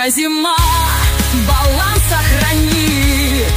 Матушка зима баланс сохранит.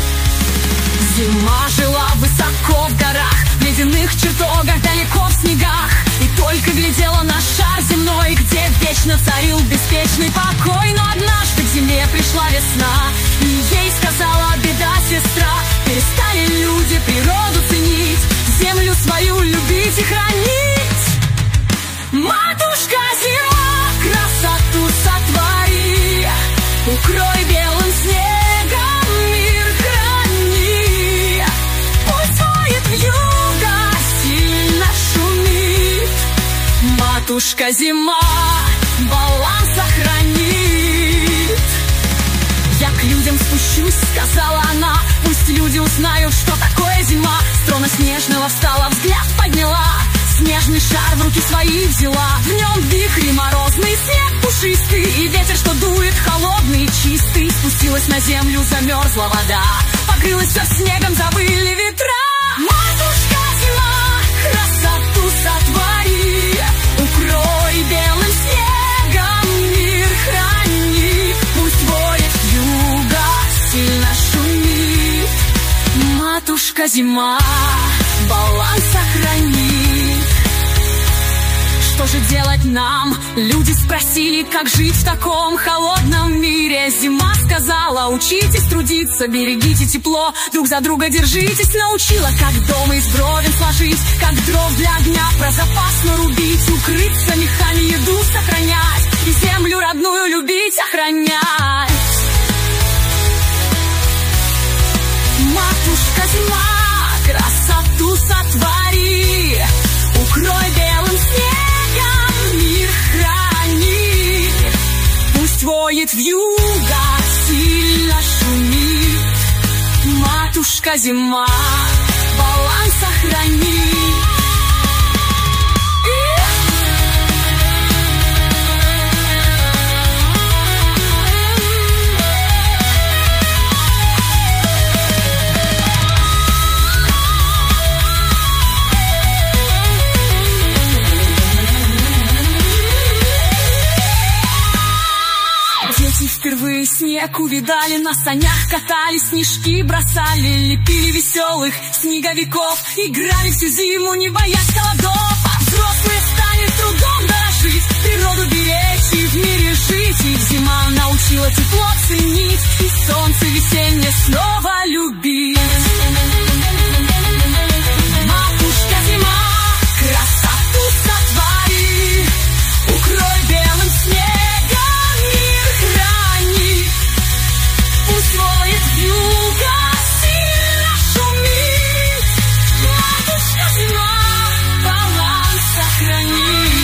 Зима жила высоко в горах, в ледяных чертогах, далеко в снегах, и только глядела на шар земной, где вечно царил беспечный покой. Но однажды к земле пришла весна, и ей сказала беда сестра: перестали люди природу ценить, землю свою любить и хранить. Матушка зима, красоту сотвори, укрой белым снегом мир храни. Пусть воет вьюга, сильно шумит. Матушка зима баланс сохранит. Я к людям спущусь, сказала она, пусть люди узнают, что такое зима. С трона снежного встала, взгляд подняла, снежный шар в руки свои взяла. В нем вихри морозный, снег пушистый, и ветер, что дует холодный и чистый. Спустилась на землю, замерзла вода, покрылась все снегом, завыли ветра. Матушка зима, красоту сотвори, укрой белым снегом мир храни. Пусть воет вьюга, сильно шумит. Матушка зима баланс сохранит. Что же делать нам? Люди спросили, как жить в таком холодном мире. Зима сказала: учитесь трудиться, берегите тепло, друг за друга держитесь. Научила, как дом из бревен сложить, как дров для огня про запас нарубить, укрыться мехами, еду сохранять и землю родную любить, охранять. Матушка зима, красоту сотвори, укрой белым снегом мир храни. Пусть воет вьюга, сильно шумит. Матушка зима баланс сохранит. Впервые снег увидали, на санях катались, снежки бросали, лепили веселых снеговиков, играли всю зиму, не боясь холодов. А взрослые стали трудом дорожить, природу беречь и в мире жить. Их зима научила тепло ценить и солнце весеннее снова любить. Матушка зима, красоту сотвори, укрой белым снегом мир храни. Пусть воет вьюга, сильно шумит. Матушка зима баланс сохранит.